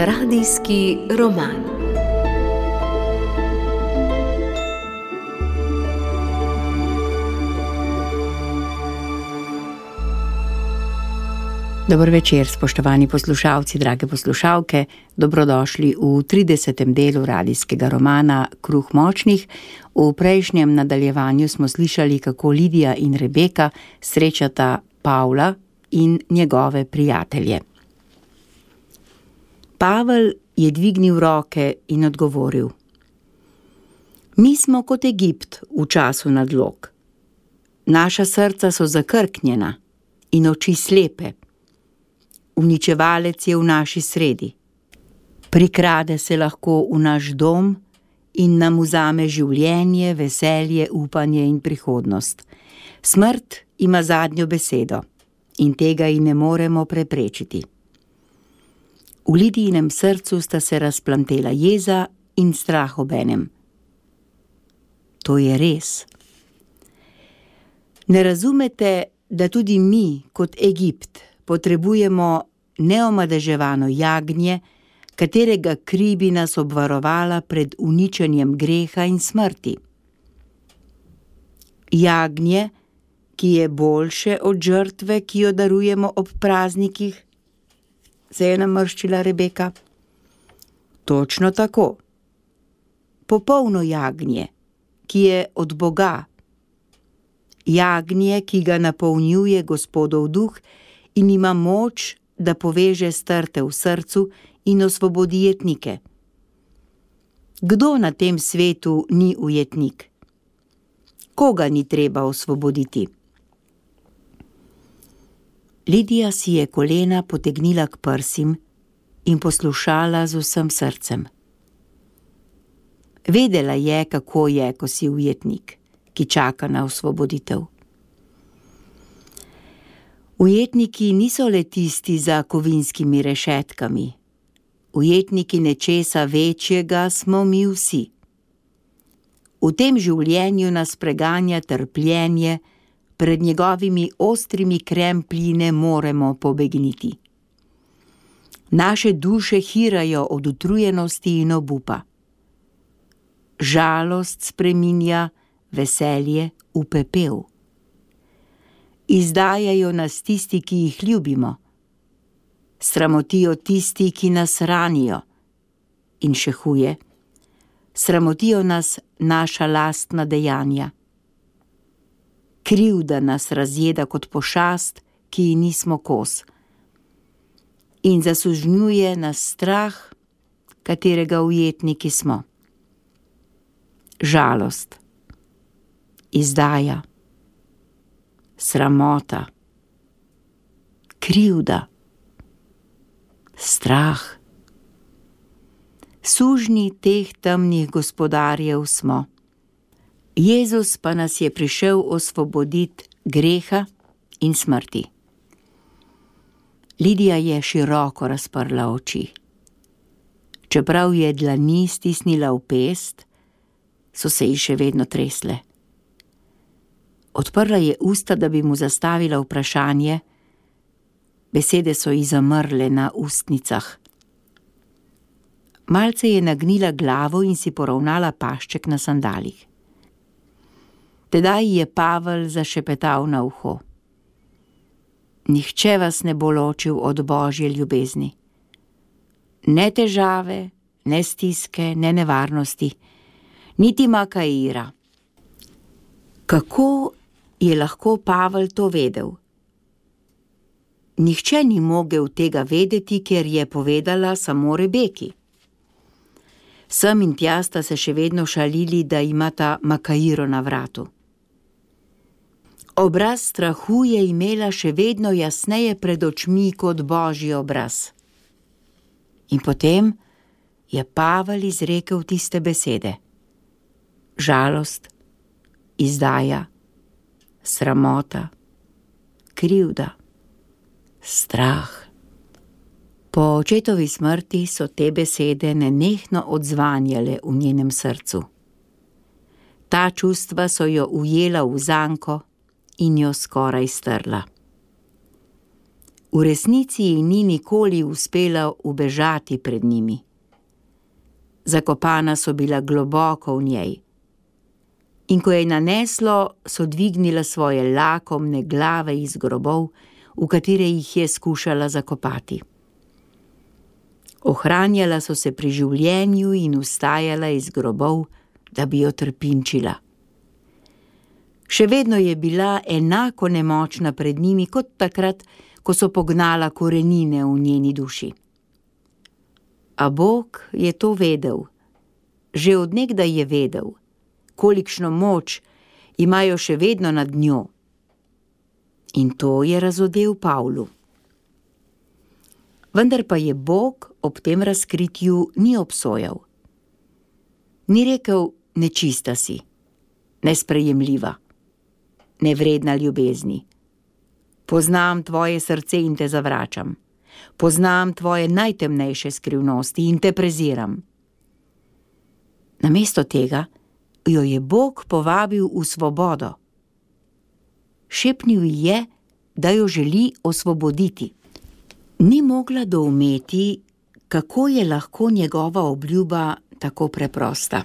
Radijski roman. Dober večer, spoštovani poslušalci, drage poslušalke. Dobrodošli v 30. delu radijskega romana Kruh močnih. V prejšnjem nadaljevanju smo slišali, kako Lidija in Rebeka srečata Pavla in njegove prijatelje. Pavel je dvignil roke in odgovoril: Mi smo kot Egipt v času nadlog. Naša srca so zakrknjena in oči slepe. Uničevalec je v naši sredi. Prikrade se lahko v naš dom in nam vzame življenje, veselje, upanje in prihodnost. Smrt ima zadnjo besedo in tega ji ne moremo preprečiti. V Lidijinem srcu sta se razplamtela jeza in strah obenem. To je res. Ne razumete, da tudi mi, kot Egipt, potrebujemo neomadeževano jagnje, katerega kri bi nas obvarovala pred uničenjem greha in smrti. Jagnje, ki je boljše od žrtve, ki jo darujemo ob praznikih, se je namrščila Rebeka. Točno tako. Popolno jagnje, ki je od Boga. Jagnje, ki ga napolnjuje Gospodov duh in ima moč, da poveže strte v srcu in osvobodi jetnike. Kdo na tem svetu ni ujetnik? Koga ni treba osvoboditi? Lidija si je kolena potegnila k prsim in poslušala z vsem srcem. Vedela je, kako je, ko si ujetnik, ki čaka na osvoboditev. Ujetniki niso le tisti za kovinskimi rešetkami. Ujetniki nečesa večjega smo mi vsi. V tem življenju nas preganja trpljenje, pred njegovimi ostrimi kremplji ne moremo pobegniti. Naše duše hirajo od utrujenosti in obupa. Žalost spreminja veselje v pepel. Izdajajo nas tisti, ki jih ljubimo. Sramotijo tisti, ki nas ranijo. In še huje, sramotijo nas naša lastna dejanja. Krivda nas razjeda kot pošast, ki ji nismo kos. In zasužnjuje nas strah, katerega ujetniki smo. Žalost, izdaja, sramota, krivda, strah. Sužnji teh temnih gospodarjev smo. Jezus pa nas je prišel osvoboditi greha in smrti. Lidija je široko razprla oči. Čeprav je dlani stisnila v pest, so se ji še vedno tresle. Odprla je usta, da bi mu zastavila vprašanje, besede so ji zamrle na ustnicah. Malce je nagnila glavo in si poravnala pašček na sandalih. Tedaj je Pavel zašepetal na uho: Nihče vas ne bo ločil od Božje ljubezni. Ne težave, ne stiske, ne nevarnosti, niti makaira. Kako je lahko Pavel to vedel? Nihče ni mogel tega vedeti, ker je povedala samo Rebeki. Sem in tja sta se še vedno šalili, da imata makairo na vratu. Obraz strahu je imela še vedno jasneje pred očmi kot Božji obraz. In potem je Pavel izrekel tiste besede: žalost, izdaja, sramota, krivda, strah. Po očetovi smrti so te besede nenehno odzvanjale v njenem srcu. Ta čustva so jo ujela v zanko in jo skoraj strla. V resnici ji ni nikoli uspelo ubežati pred njimi. Zakopana so bila globoko v njej. In ko je naneslo, so dvignila svoje lakomne glave iz grobov, v katere jih je skušala zakopati. Ohranjala so se pri življenju in vstajala iz grobov, da bi jo trpinčila. Še vedno je bila enako nemočna pred njimi kot takrat, ko so pognala korenine v njeni duši. A Bog je to vedel. Že od nekdaj je vedel, kolikšno moč imajo še vedno nad njo. In to je razodel Pavlu. Vendar pa je Bog ob tem razkritju ni obsojal. Ni rekel, nečista si, nesprejemljiva, nevredna ljubezni. Poznam tvoje srce in te zavračam. Poznam tvoje najtemnejše skrivnosti in te preziram. Namesto tega jo je Bog povabil v svobodo. Šepnil ji je, da jo želi osvoboditi. Ni mogla doumeti, kako je lahko njegova obljuba tako preprosta.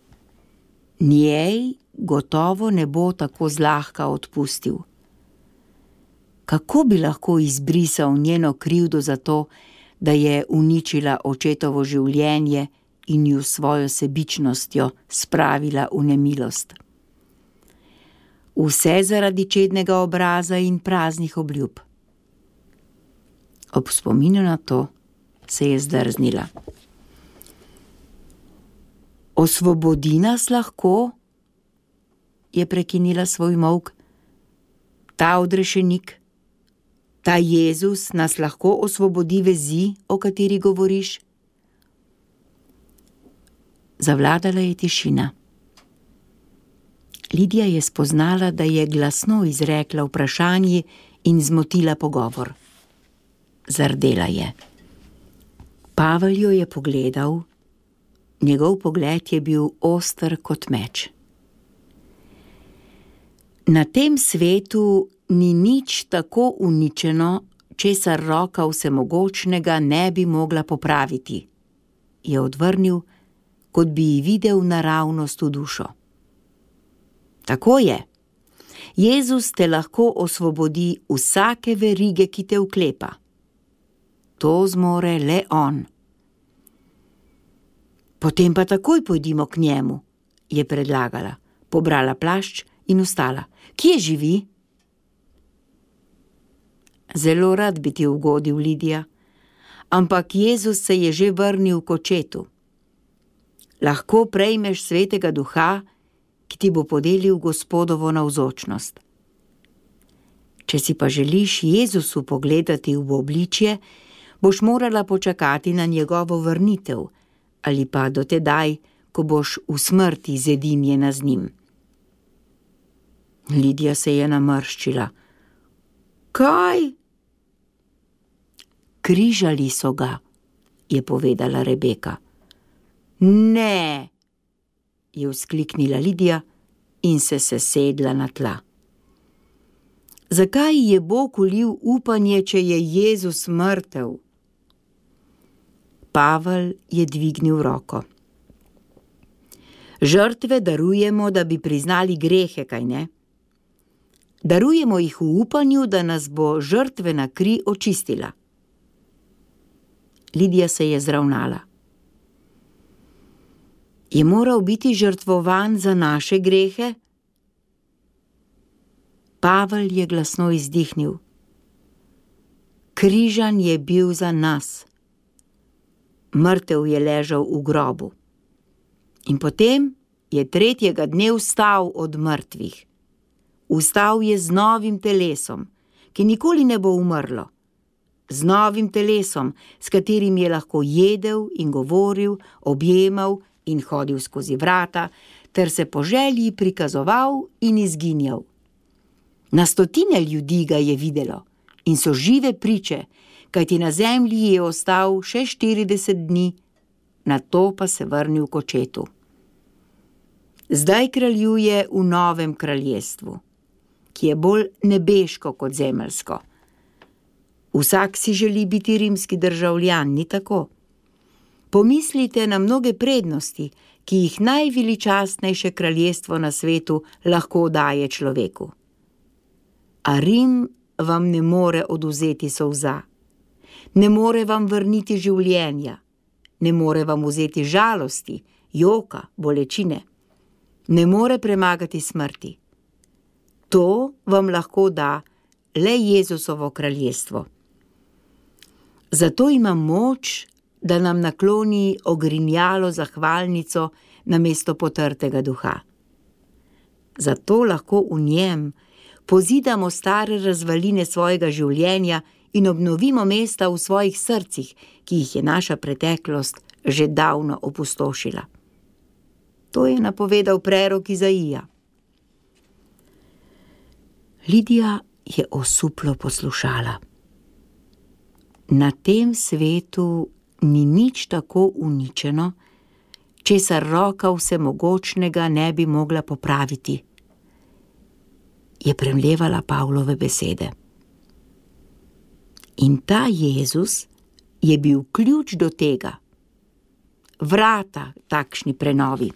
Njej gotovo ne bo tako zlahka odpustil. Kako bi lahko izbrisal njeno krivdo za to, da je uničila očetovo življenje in ju svojo sebičnostjo spravila v nemilost? Vse zaradi čednega obraza in praznih obljub. Ob spominu na to se je zdrznila. Osvobodi nas lahko, je prekinila svoj molk. Ta odrešenik, ta Jezus nas lahko osvobodi vezi, o kateri govoriš? Zavladala je tišina. Lidija je spoznala, da je glasno izrekla vprašanje in zmotila pogovor. Zardela je. Pavel jo je pogledal. Njegov pogled je bil oster kot meč. Na tem svetu ni nič tako uničeno, česar roka vsemogočnega ne bi mogla popraviti, je odvrnil, kot bi ji videl naravnost v dušo. Tako je. Jezus te lahko osvobodi vsake verige, ki te vklepa. To zmore le on. Potem pa takoj pojdimo k njemu, je predlagala, pobrala plašč in vstala. Kje živi? Zelo rad bi ti ugodil, Lidija, ampak Jezus se je že vrnil k očetu. Lahko prejmeš Svetega Duha, ki ti bo podelil Gospodovo navzočnost. Če si pa želiš Jezusu pogledati v obličje, boš morala počakati na njegovo vrnitev, ali pa do tedaj, ko boš v smrti zedinjena z njim. Lidija se je namrščila. Kaj? Križali so ga, je povedala Rebeka. Ne, je vzkliknila Lidija in se sesedla na tla. Zakaj je Bog ulil upanje, če je Jezus mrtev? Pavel je dvignil roko. Žrtve darujemo, da bi priznali grehe, kaj ne? Darujemo jih v upanju, da nas bo žrtvena kri očistila. Lidija se je zravnala. Je moral biti žrtvovan za naše grehe? Pavel je glasno izdihnil. Križan je bil za nas. Mrtev je ležal v grobu. In potem je tretjega dne vstal od mrtvih. Vstal je z novim telesom, ki nikoli ne bo umrlo. Z novim telesom, s katerim je lahko jedel in govoril, objemal in hodil skozi vrata, ter se po želji prikazoval in izginjal. Na stotine ljudi ga je videlo in so žive priče, kajti na zemlji je ostal še 40 dni, nato pa se vrnil k očetu. Zdaj kraljuje v novem kraljestvu, ki je bolj nebeško kot zemeljsko. Vsak si želi biti rimski državljan, ni tako? Pomislite na mnoge prednosti, ki jih najveličastnejše kraljestvo na svetu lahko daje človeku. A Rim vam ne more odvzeti solza, ne more vam vrniti življenja, ne more vam vzeti žalosti, joka, bolečine, ne more premagati smrti. To vam lahko da le Jezusovo kraljestvo. Zato ima moč, da nam nakloni ogrinjalo zahvalnico namesto potrtega duha. Zato lahko v njem pozidamo stare razvaline svojega življenja in obnovimo mesta v svojih srcih, ki jih je naša preteklost že davno opustošila. To je napovedal prerok Izaija. Lidija je osuplo poslušala. Na tem svetu ni nič tako uničeno, česar roka vsemogočnega ne bi mogla popraviti, je premlevala Pavlove besede. In ta Jezus je bil ključ do tega, vrata takšni prenovi.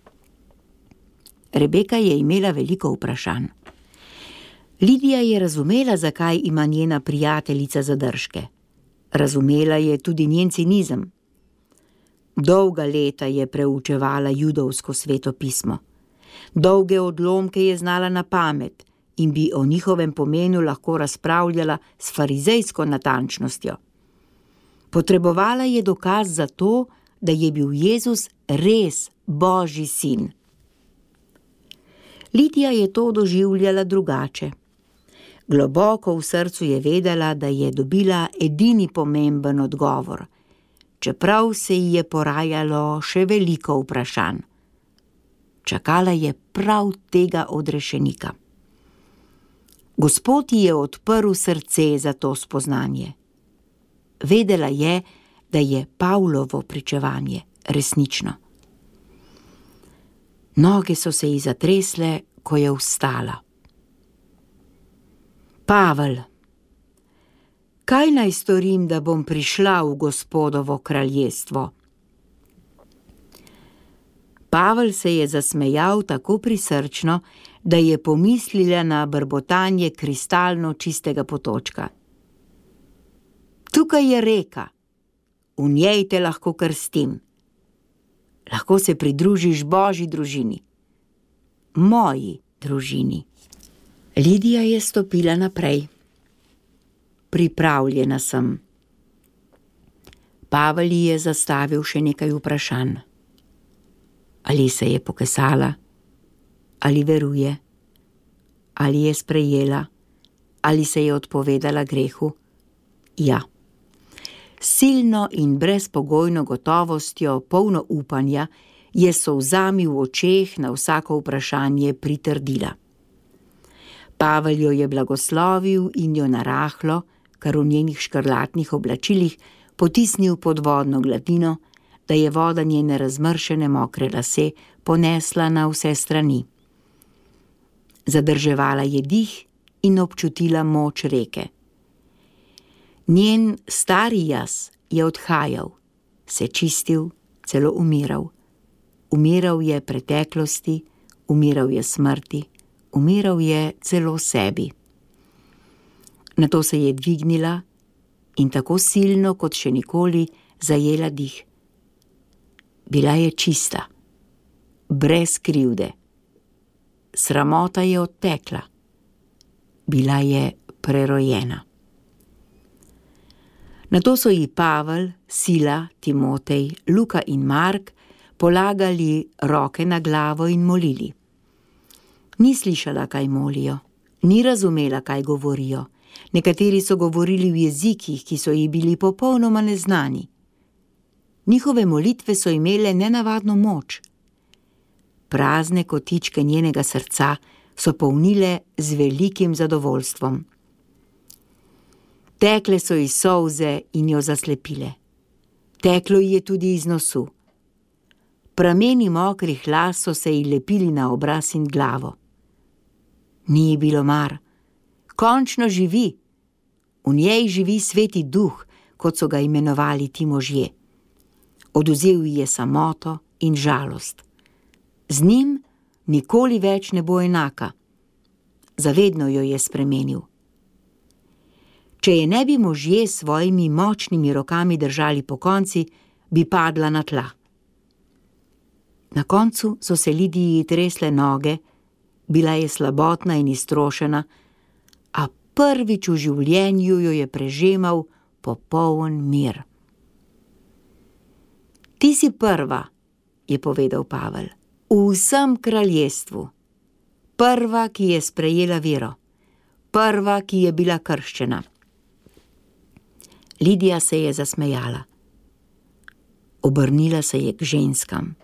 Rebeka je imela veliko vprašanj. Lidija je razumela, zakaj ima njena prijateljica zadržke. Razumela je tudi njen cinizem. Dolga leta je preučevala judovsko sveto pismo. Dolge odlomke je znala na pamet in bi o njihovem pomenu lahko razpravljala s farizejsko natančnostjo. Potrebovala je dokaz za to, da je bil Jezus res Božji sin. Lidija je to doživljala drugače. Globoko v srcu je vedela, da je dobila edini pomemben odgovor, čeprav se ji je porajalo še veliko vprašanj. Čakala je prav tega odrešenika. Gospod ji je odprl srce za to spoznanje. Vedela je, da je Pavlovo pričevanje resnično. Noge so se ji zatresle, ko je vstala. Pavel, kaj naj storim, da bom prišla v Gospodovo kraljestvo? Pavel se je zasmejal tako prisrčno, da je pomislila na brbotanje kristalno čistega potočka. Tukaj je reka, v njej te lahko krstim. Lahko se pridružiš Božji družini, moji družini. Lidija je stopila naprej. Pripravljena sem. Pavel ji je zastavil še nekaj vprašanj. Ali se je pokesala? Ali veruje? Ali je sprejela? Ali se je odpovedala grehu? Ja. Silno in brezpogojno gotovostjo, polno upanja, je s solzami v očeh na vsako vprašanje pritrdila. Pavel jo je blagoslovil in jo narahlo, kar v njenih škrlatnih oblačilih, potisnil pod vodno gladino, da je voda njene razmršene mokre lase ponesla na vse strani. Zadrževala je dih in občutila moč reke. Njen stari jaz je odhajal, se čistil, celo umiral. Umiral je preteklosti, umiral je smrti, umiral je celo sebi. Nato se je dvignila in tako silno kot še nikoli zajela dih. Bila je čista, brez krivde. Sramota je odtekla. Bila je prerojena. Nato so ji Pavel, Sila, Timotej, Luka in Mark polagali roke na glavo in molili. Ni slišala, kaj molijo, ni razumela, kaj govorijo. Nekateri so govorili v jezikih, ki so ji bili popolnoma neznani. Njihove molitve so imele nenavadno moč. Prazne kotičke njenega srca so polnile z velikim zadovoljstvom. Tekle so ji solze in jo zaslepile. Teklo ji je tudi iz nosu. Prameni mokrih las so se ji lepili na obraz in glavo. Ni ji bilo mar. Končno živi. V njej živi Sveti Duh, kot so ga imenovali ti možje. Odvzel ji je samoto in žalost. Z njim nikoli več ne bo enaka. Zavedno jo je spremenil. Če je ne bi možje s svojimi močnimi rokami držali pokonci, bi padla na tla. Na koncu so se Lidiji tresle noge, bila je slabotna in iztrošena, a prvič v življenju jo je prežemal popoln mir. Ti si prva, je povedal Pavel, v vsem kraljestvu. Prva, ki je sprejela vero. Prva, ki je bila krščena. Lidija se je zasmejala. Obrnila se je k ženskam.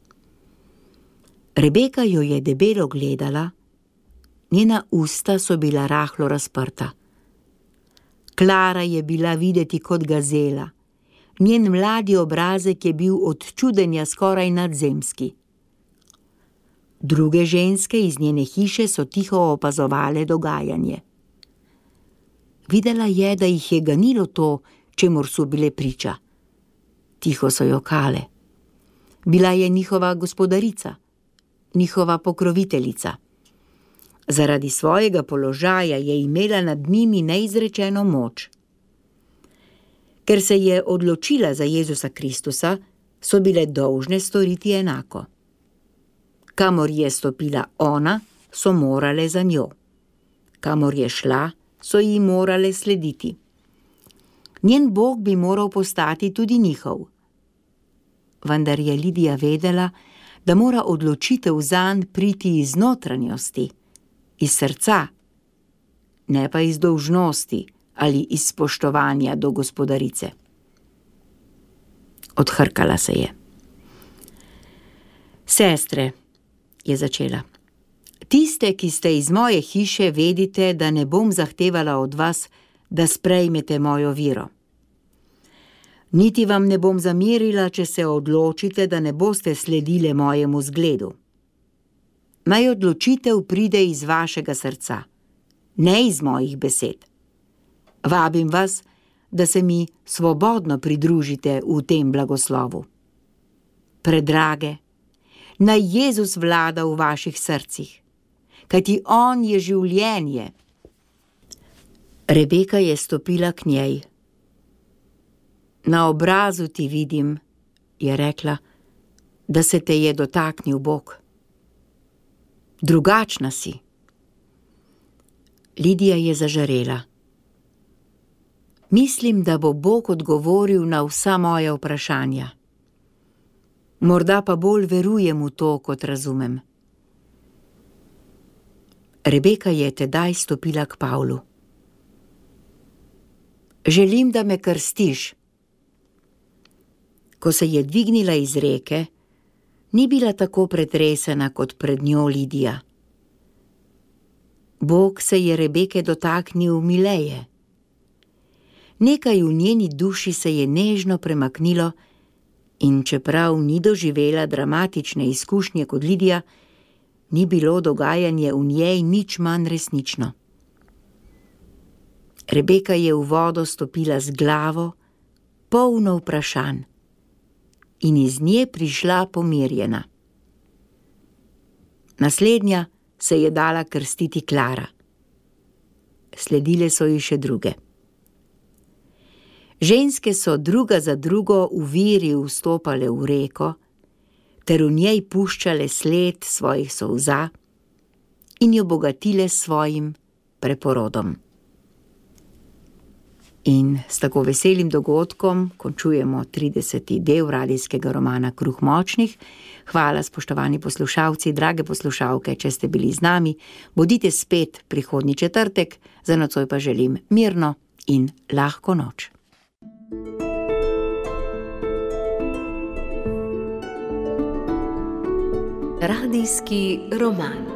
Rebeka jo je debelo gledala, njena usta so bila rahlo razprta. Klara je bila videti kot gazela, njen mladi obrazek je bil od čudenja skoraj nadzemski. Druge ženske iz njene hiše so tiho opazovale dogajanje. Videla je, da jih je ganilo to, čemur so bile priča. Tiho so jokale. Bila je njihova gospodarica, njihova pokroviteljica. Zaradi svojega položaja je imela nad njimi neizrečeno moč. Ker se je odločila za Jezusa Kristusa, so bile dolžne storiti enako. Kamor je stopila ona, so morale za njo. Kamor je šla, so ji morale slediti. Njen Bog bi moral postati tudi njihov. Vendar je Lidija vedela, da mora odločitev zanj priti iz notranjosti, iz srca, ne pa iz dolžnosti ali iz spoštovanja do gospodarice. Odhrkala se je. Sestre, je začela, tiste, ki ste iz moje hiše, vedite, da ne bom zahtevala od vas, da sprejmete mojo vero. Niti vam ne bom zamerila, če se odločite, da ne boste sledile mojemu zgledu. Naj odločitev pride iz vašega srca, ne iz mojih besed. Vabim vas, da se mi svobodno pridružite v tem blagoslovu. Predrage, naj Jezus vlada v vaših srcih, kajti on je življenje. Rebeka je stopila k njej. Na obrazu ti vidim, je rekla, da se te je dotaknil Bog. Drugačna si. Lidija je zažarela. Mislim, da bo Bog odgovoril na vsa moja vprašanja. Morda pa bolj verujem v to, kot razumem. Rebeka je tedaj stopila k Pavlu. Želim, da me krstiš. Ko se je dvignila iz reke, ni bila tako pretresena kot pred njo Lidija. Bog se je Rebeke dotaknil mileje. Nekaj v njeni duši se je nežno premaknilo in čeprav ni doživela dramatične izkušnje kot Lidija, ni bilo dogajanje v njej nič manj resnično. Rebeka je v vodo stopila z glavo, polno vprašanj, in iz nje prišla pomirjena. Naslednja se je dala krstiti Klara. Sledile so ji še druge. Ženske so druga za drugo v viri vstopale v reko, ter v njej puščale sled svojih solza in jo bogatile s svojim preporodom. In s tako veselim dogodkom končujemo 30. del radijskega romana Kruh močnih. Hvala, spoštovani poslušalci, drage poslušalke, če ste bili z nami. Bodite spet prihodnji četrtek, za nocoj pa želim mirno in lahko noč. Radijski roman.